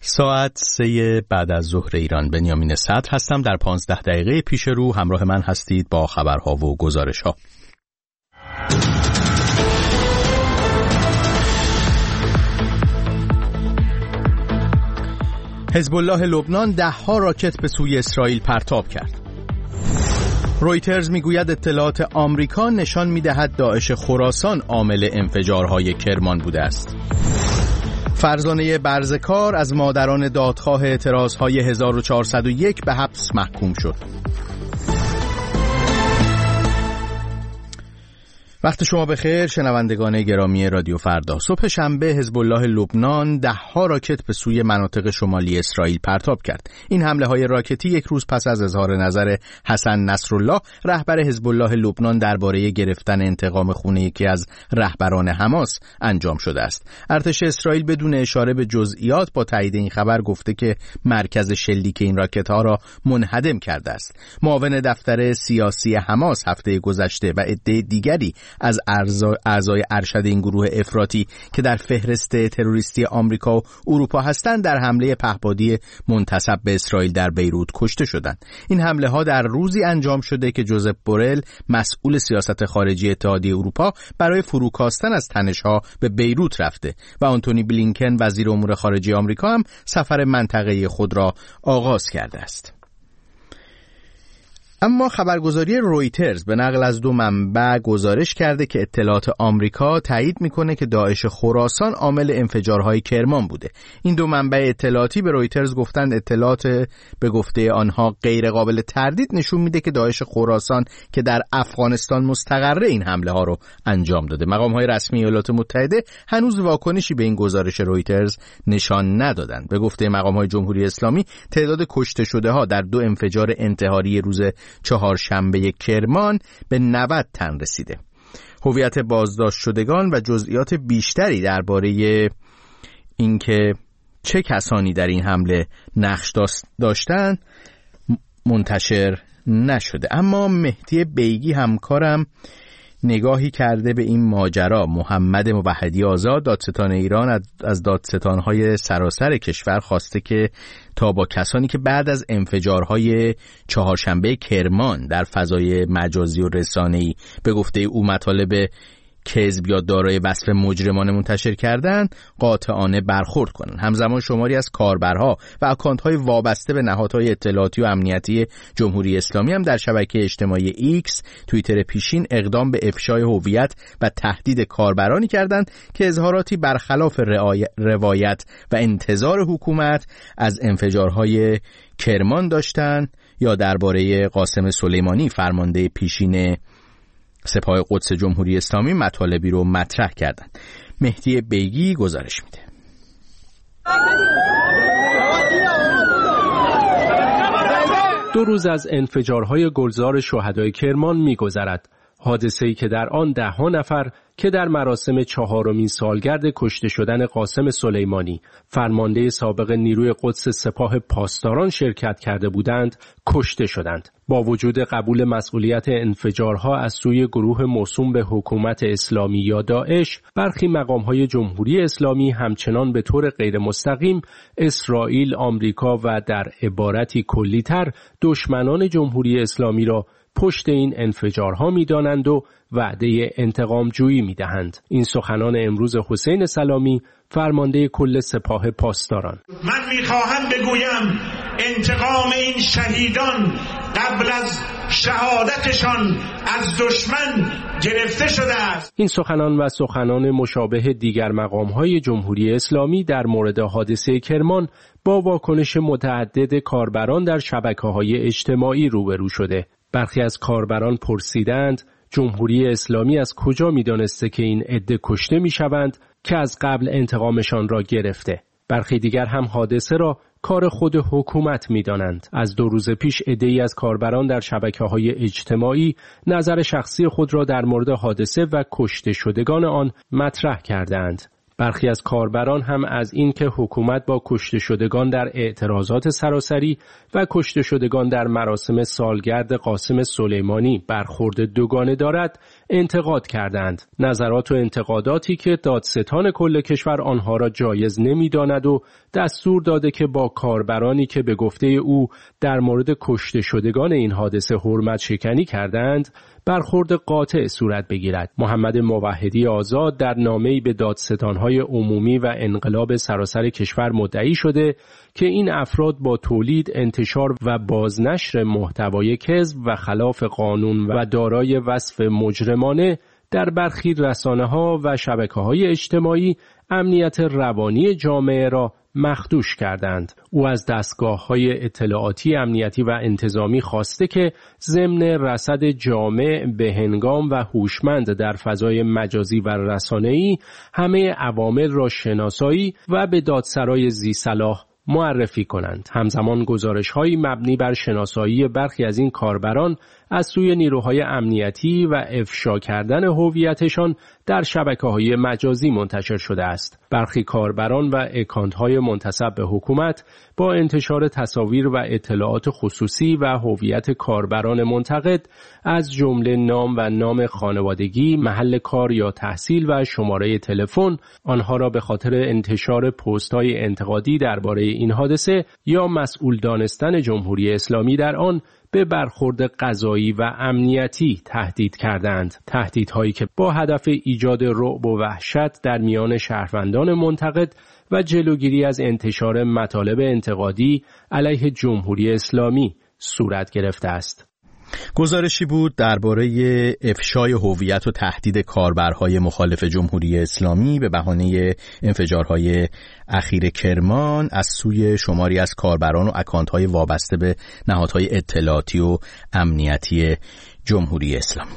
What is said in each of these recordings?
ساعت 3 بعد از ظهر ایران. بنیامین صدر هستم. در 15 دقیقه پیش رو همراه من هستید با خبرها و گزارش‌ها. حزب الله لبنان 10 راکت به سوی اسرائیل پرتاب کرد. رویترز میگوید اطلاعات آمریکا نشان میدهد داعش خراسان عامل انفجارهای کرمان بوده است. فرزانه برزکار از مادران دادخواه اعتراضهای 1401 به حبس محکوم شد. وقت شما بخیر شنوندگان گرامی رادیو فردا. صبح شنبه حزب الله لبنان 10 راکت به سوی مناطق شمالی اسرائیل پرتاب کرد. این حمله های راکتی یک روز پس از اظهار نظر حسن نصرالله رهبر حزب الله لبنان درباره گرفتن انتقام خون یکی از رهبران حماس انجام شده است. ارتش اسرائیل بدون اشاره به جزئیات با تایید این خبر گفته که مرکز شلیک این راکت ها را منهدم کرده است. معاون دفتر سیاسی حماس هفته گذشته و عده دیگری از اعضای ارشد این گروه افراطی که در فهرست تروریستی آمریکا و اروپا هستند در حمله پهپادی منتسب به اسرائیل در بیروت کشته شدند. این حمله ها در روزی انجام شده که جوزپ بورل مسئول سیاست خارجی اتحادیه اروپا برای فروکاستن از تنش‌ها به بیروت رفته و آنتونی بلینکن وزیر امور خارجه آمریکا هم سفر منطقه‌ای خود را آغاز کرده است. اما خبرگزاری رویترز به نقل از 2 منبع گزارش کرده که اطلاعات آمریکا تایید میکنه که داعش خراسان عامل انفجارهای کرمان بوده. این 2 منبع اطلاعاتی به رویترز گفتند اطلاعات به گفته آنها غیر قابل تردید نشون میده که داعش خراسان که در افغانستان مستقره این حمله ها رو انجام داده. مقام‌های رسمی ایالات متحده هنوز واکنشی به این گزارش رویترز نشان ندادند. به گفته مقام‌های جمهوری اسلامی تعداد کشته شده ها در 2 انفجار انتحاری روز چهارشنبه کرمان به 90 تن رسیده. هویت بازداشت شدگان و جزئیات بیشتری درباره اینکه چه کسانی در این حمله نقش داشتن منتشر نشده. اما مهدی بیگی همکارم نگاهی کرده به این ماجرا. محمد موحدی آزاد دادستان ایران از دادستان‌های سراسر کشور خواسته که تا با کسانی که بعد از انفجارهای چهارشنبه کرمان در فضای مجازی و رسانه‌ای به گفته او مطالب کذب یا دارای وصف مجرمانه منتشر کردند قاطعانه برخورد کنند. همزمان شماری از کاربرها و اکانت‌های وابسته به نهادهای اطلاعاتی و امنیتی جمهوری اسلامی هم در شبکه اجتماعی ایکس توییتر پیشین اقدام به افشای هویت و تهدید کاربرانی کردند که اظهاراتی برخلاف روایت و انتظار حکومت از انفجارهای کرمان داشتند یا درباره قاسم سلیمانی فرمانده پیشین سپاه قدس جمهوری اسلامی مطالبی رو مطرح کردند. مهدی بیگی گزارش میده. 2 روز از انفجارهای گلزار شهدای کرمان می‌گذرد. حادثه‌ای که در آن 10 نفر که در مراسم 4مین سالگرد کشته شدن قاسم سلیمانی فرمانده سابق نیروی قدس سپاه پاسداران شرکت کرده بودند کشته شدند. با وجود قبول مسئولیت انفجارها از سوی گروه موسوم به حکومت اسلامی یا داعش، برخی مقام‌های جمهوری اسلامی همچنان به طور غیر مستقیم اسرائیل، آمریکا و در عبارتی کلی‌تر دشمنان جمهوری اسلامی را پشت این انفجارها می‌دانند و وعده انتقام جویی می‌دهند. این سخنان امروز حسین سلامی فرمانده کل سپاه پاسداران. من می‌خواهم بگویم انتقام این شهیدان قبل از شهادتشان از دشمن گرفته شده است. این سخنان و سخنان مشابه دیگر مقام‌های جمهوری اسلامی در مورد حادثه کرمان با واکنش متعدد کاربران در شبکه‌های اجتماعی روبرو شده. برخی از کاربران پرسیدند جمهوری اسلامی از کجا می‌دانسته که این عده کشته می‌شوند که از قبل انتقامشان را گرفته. برخی دیگر هم حادثه را کار خود حکومت می‌دانند. از 2 روز پیش عده‌ای از کاربران در شبکه‌های اجتماعی نظر شخصی خود را در مورد حادثه و کشته شدگان آن مطرح کردند. برخی از کاربران هم از این که حکومت با کشته شدگان در اعتراضات سراسری و کشته شدگان در مراسم سالگرد قاسم سلیمانی برخورد دوگانه دارد، انتقاد کردند. نظرات و انتقاداتی که دادستان کل کشور آنها را جایز نمی‌داند و دستور داده که با کاربرانی که به گفته او در مورد کشته شدگان این حادثه حرمت شکنی کردند برخورد قاطع صورت بگیرد. محمد موحدی آزاد در نامه‌ای به دادستان‌های عمومی و انقلاب سراسر کشور مدعی شده که این افراد با تولید، انتشار و بازنشر محتوای کذب و خلاف قانون و دارای وصف مجرمانه در برخی رسانه‌ها و شبکه‌های اجتماعی امنیت روانی جامعه را مخدوش کردند. او از دستگاه‌های اطلاعاتی امنیتی و انتظامی خواسته که ضمن رصد جامع، بهنگام و هوشمند در فضای مجازی و رسانه‌ای همه عوامل را شناسایی و به دادسرای ذی‌صلاح معرفی کنند. همزمان گزارش‌هایی مبنی بر شناسایی برخی از این کاربران از سوی نیروهای امنیتی و افشا کردن هویتشان در شبکه‌های مجازی منتشر شده است. برخی کاربران و اکانت‌های منتسب به حکومت با انتشار تصاویر و اطلاعات خصوصی و هویت کاربران منتقد از جمله نام و نام خانوادگی، محل کار یا تحصیل و شماره تلفن آنها را به خاطر انتشار پست‌های انتقادی درباره این حادثه یا مسئول دانستن جمهوری اسلامی در آن به برخورد قضایی و امنیتی تهدید کردند. تهدیدهایی که با هدف ایجاد رعب و وحشت در میان شهروندان منتقد و جلوگیری از انتشار مطالب انتقادی علیه جمهوری اسلامی صورت گرفته است. گزارشی بود درباره افشای هویت و تهدید کاربرهای مخالف جمهوری اسلامی به بهانه انفجارهای اخیر کرمان از سوی شماری از کاربران و اکانت‌های وابسته به نهادهای اطلاعاتی و امنیتی جمهوری اسلامی.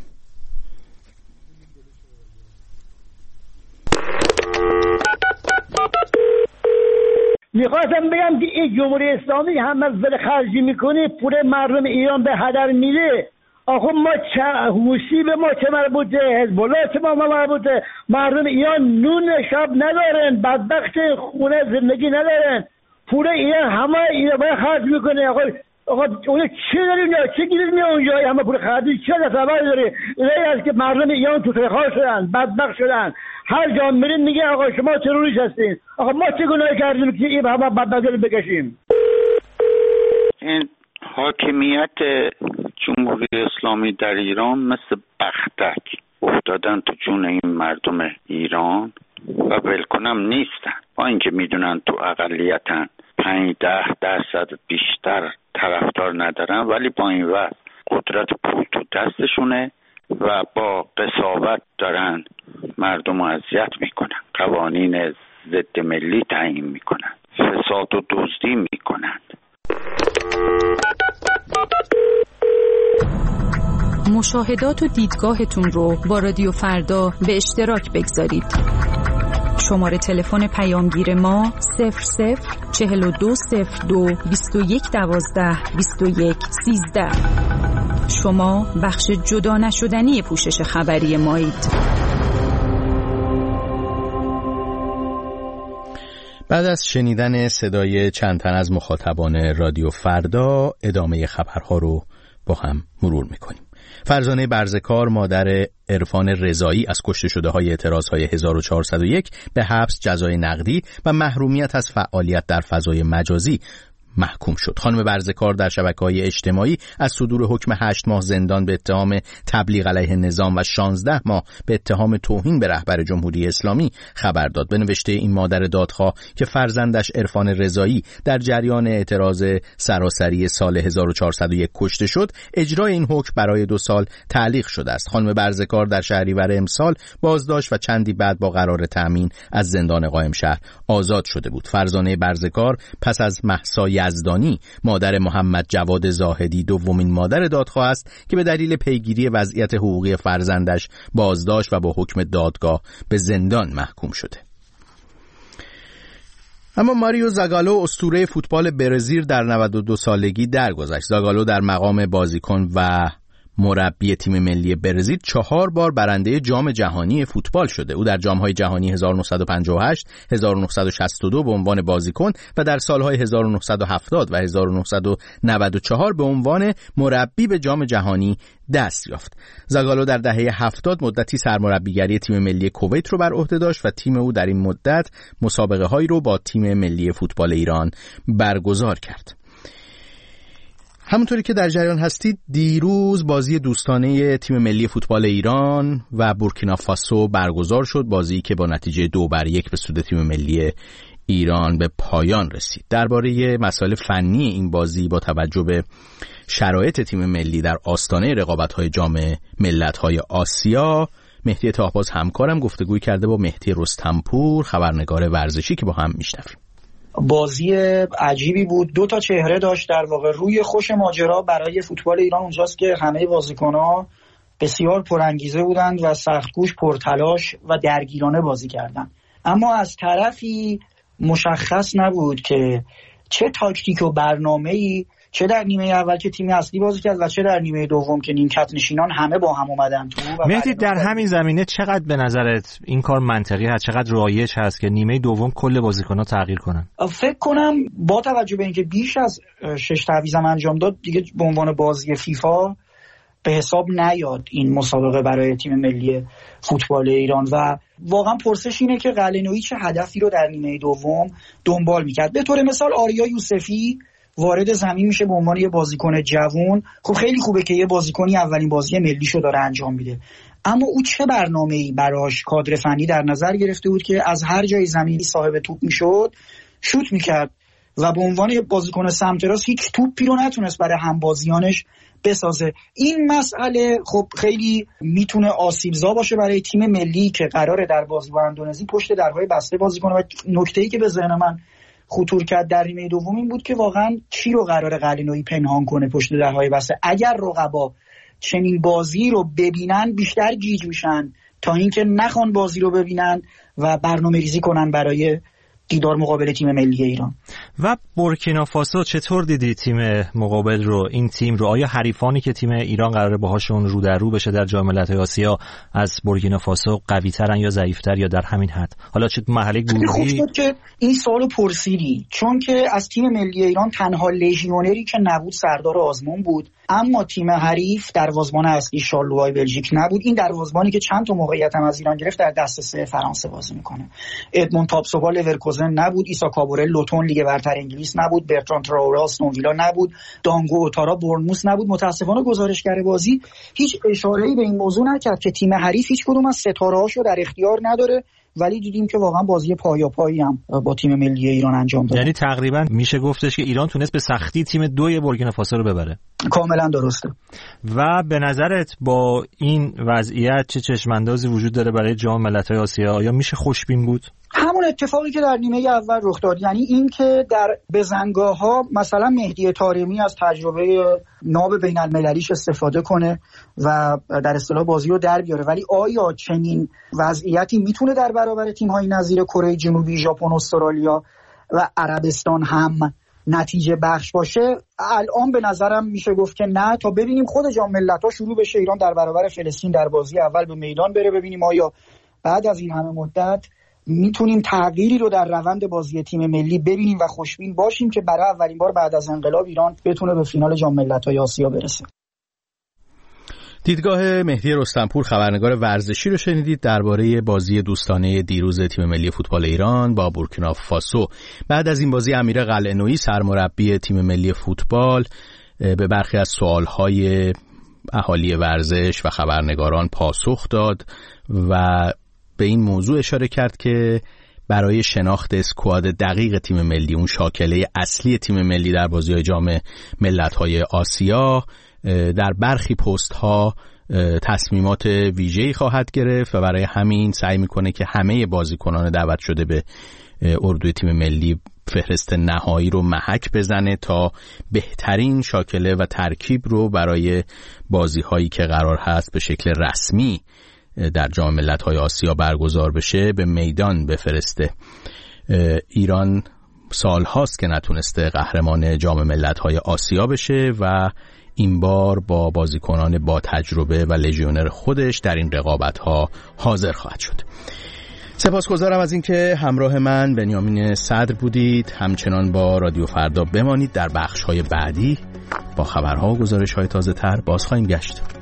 میخواستم بگم که این جمهوری اسلامی هم از ول خرجی میکنه، پول مردم ایران به هدر میره. آخه ما حوثی به ما چه مربوطه، حزب الله چه ما مربوطه؟ مردم ایران نون شب ندارن، بدبخت خونه زندگی ندارن، پول ایران همه ایران باید خرج میکنه. آقا اون چه داریم یا چه گیریم یا اونجا همه پول خرجی چه تصور داره؟ اینایی هست که مردم ایران تو ترخار شدن، بدبخت شدن، هر جا میریم میگه آقا شما تروریست هستین. آقا ما چه گناهی کردیم که این همه بدبختی بکشیم؟ این حاکمیت جمهوری اسلامی در ایران مثل بختک افتادن تو جون این مردم ایران و ولکنم نیستن. با اینکه میدونن تو اقلیتن، 5-10% بیشتر طرفدار ندارن، ولی با این وقت قدرت پول تو دستشونه و با قساوت دارن مردم رو اذیت میکنن، قوانین ضد ملی تعیین میکنن، فساد و دزدی میکنن. مشاهدات و دیدگاهتون رو با رادیو فردا به اشتراک بگذارید. شماره تلفن پیامگیر ما 00420221122113. شما بخش جدا نشدنی پوشش خبری مایید. بعد از شنیدن صدای چند تن از مخاطبان رادیو فردا، ادامه خبرها رو با هم مرور میکنیم. فرزانه برزکار مادر عرفان رضایی از کشته شده های اعتراض های 1401 به حبس، جزای نقدی و محرومیت از فعالیت در فضای مجازی محکوم شد. خانم برزکار در شبکه‌های اجتماعی از صدور حکم 8 ماه زندان به اتهام تبلیغ علیه نظام و 16 ماه به اتهام توهین به رهبر جمهوری اسلامی خبر داد. به نوشته این مادر دادخواه که فرزندش عرفان رضایی در جریان اعتراض سراسری سال 1401 کشته شد، اجرای این حکم برای 2 سال تعلیق شده است. خانم برزکار در شهریور امسال بازداشت و چندی بعد با قرار تأمین از زندان قائمشهر آزاد شده بود. فرزانه برزکار پس از مهسا یزدانی مادر محمد جواد زاهدی دومین مادر دادخواه است که به دلیل پیگیری وضعیت حقوقی فرزندش بازداشت و با حکم دادگاه به زندان محکوم شده. اما ماریو زاگالو اسطوره فوتبال برزیل در 92 سالگی درگذشت. زاگالو در مقام بازیکن و مربی تیم ملی برزیل 4 بار برنده جام جهانی فوتبال شده. او در جام‌های جهانی 1958، 1962 به عنوان بازیکن و در سال‌های 1970 و 1994 به عنوان مربی به جام جهانی دست یافت. زاگالو در دهه 70 مدتی سرمربیگری تیم ملی کویت رو بر عهده داشت و تیم او در این مدت مسابقه‌هایی رو با تیم ملی فوتبال ایران برگزار کرد. همونطوری که در جریان هستید، دیروز بازی دوستانه تیم ملی فوتبال ایران و بورکینافاسو برگزار شد، بازی که با نتیجه 2-1 به سود تیم ملی ایران به پایان رسید. درباره مسائل فنی این بازی با توجه به شرایط تیم ملی در آستانه رقابت‌های جام ملت‌های آسیا، مهدی طاهباز همکارم گفتگوی کرده با مهدی رستمپور، خبرنگار ورزشی، که با هم میشنویم. بازی عجیبی بود، 2 تا چهره داشت. در واقع روی خوش ماجرا برای فوتبال ایران اونجاست که همه بازیکن‌ها بسیار پرانگیزه بودند و سخت‌کوش، پرتلاش و درگیرانه بازی کردند. اما از طرفی مشخص نبود که چه تاکتیک و برنامه‌ای، چه در نیمه اول که تیم اصلی بازی کرد و چه در نیمه دوم که نیمکت نشینان همه با هم اومدن تو. مهدی، در همین زمینه چقدر به نظرت این کار منطقی هست، چقدر رایج هست که نیمه دوم کل بازیکن‌ها تغییر کنن؟ فکر کنم با توجه به اینکه بیش از 6 تعویضم انجام داد، دیگه به عنوان بازی فیفا به حساب نیاد این مسابقه برای تیم ملی فوتبال ایران. و واقعا پرسش اینه که قلعه‌نویی چه هدفی رو در نیمه دوم دنبال میکرد. به طور مثال آریا یوسفی وارد زمین میشه به عنوان یه بازیکن جوان. خب خیلی خوبه که یه بازیکنی اولین بازی ملیشو داره انجام میده، اما او چه برنامه‌ای براش کادر فنی در نظر گرفته بود که از هر جای زمینی صاحب توپ میشد شوت میکرد و به عنوان یه بازیکن سمت راست هیچ توپی رو نتونست برای همبازیانش بسازه. این مسئله خب خیلی میتونه آسیبزا باشه برای تیم ملی که قراره در بازی با اندونزی پشت درهای بسته بازی کنه. و نکته‌ای که به ذهن من خطور کرد در نیمه دوم این بود که واقعا چی رو قراره قلعه‌نویی پنهان کنه پشت درهای بسته. اگر رقبا چنین بازی رو ببینن بیشتر گیج میشن تا اینکه نخوان بازی رو ببینن و برنامه‌ریزی کنن برای دیدار مقابل تیم ملی ایران. و بورکینافاسو چطور دیدی تیم مقابل رو، این تیم رو؟ آیا حریفانی که تیم ایران قراره باهاشون رو در رو بشه در جام ملت‌های آسیا از بورکینافاسو قوی‌ترن یا ضعیف‌تر یا در همین حد؟ حالا چه مرحله گروهی؟ خوب شد که این سوالو پرسیدی، چون که از تیم ملی ایران تنها لژیونری که نبود سردار آزمون بود، اما تیم حریف دروازه‌بان اصلی شارلوای بلژیک نبود. این دروازه‌بانی که چند تا موقعیت هم از ایران گرفت در دسته فرانسه بازی میکنه. ادموند تاپسوبا لورکوزن نبود، ایسا کابورل لوتون لیگ برتر انگلیس نبود، برتراند تراوره آستون ویلا نبود، دانگو اوتارا بورنموث نبود. متاسفانه گزارشگر بازی هیچ اشاره‌ای به این موضوع نکرد که تیم حریف هیچ کدوم از ستاره‌هاشو در اختیار نداره، ولی دیدیم که واقعا بازی پایاپایی هم با تیم ملی ایران انجام داد. یعنی تقریبا میشه گفتش که ایران تونست به سختی تیم 2 بورکینافاسو رو ببره. کاملا درسته. و به نظرت با این وضعیت چه چشماندازی وجود داره برای جام ملت‌های آسیا؟ آیا میشه خوشبین بود؟ همون اتفاقی که در نیمه اول رخ داد، یعنی این که در بزنگاه‌ها مثلا مهدی طارمی از تجربه ناب بین‌المللیش استفاده کنه و در اصطلاح بازی رو در بیاره، ولی آیا چنین وضعیتی میتونه در برابر تیم‌های نظیر کره جنوبی، ژاپن، استرالیا و عربستان هم نتیجه بخش باشه؟ الان به نظرم میشه گفت که نه، تا ببینیم خود جام ملت‌ها شروع بشه، ایران در برابر فلسطین در بازی اول به میدان بره، ببینیم آیا بعد از این همه مدت میتونیم تغییری رو در روند بازی تیم ملی ببینیم و خوشبین باشیم که برای اولین بار بعد از انقلاب ایران بتونه به فینال جام ملت‌های آسیا برسه. دیدگاه مهدی رستمپور، خبرنگار ورزشی، رو شنیدید درباره بازی دوستانه دیروز تیم ملی فوتبال ایران با بورکینافاسو. بعد از این بازی امیر قلعه‌نویی سرمربی تیم ملی فوتبال به برخی از سوالهای اهالی ورزش و خبرنگاران پاسخ داد و به این موضوع اشاره کرد که برای شناخت اسکواد دقیق تیم ملی، اون شاکله اصلی تیم ملی در بازی‌های جام ملت‌های آسیا، در برخی پست‌ها تصمیمات ویژه‌ای خواهد گرفت و برای همین سعی می‌کنه که همه بازیکنان دعوت شده به اردوی تیم ملی فهرست نهایی رو محک بزنه تا بهترین شاکله و ترکیب رو برای بازی‌هایی که قرار هست به شکل رسمی در جام ملت‌های آسیا برگزار بشه به میدان بفرسته. ایران سال هاست که نتونسته قهرمان جام ملت‌های آسیا بشه و این بار با بازیکنان با تجربه و لژیونر خودش در این رقابت‌ها حاضر خواهد شد. سپاسگزارم از اینکه همراه من بنیامین صدر بودید. همچنان با رادیو فردا بمانید. در بخش‌های بعدی با خبرها و گزارش‌های تازه‌تر باز خواهیم گشت.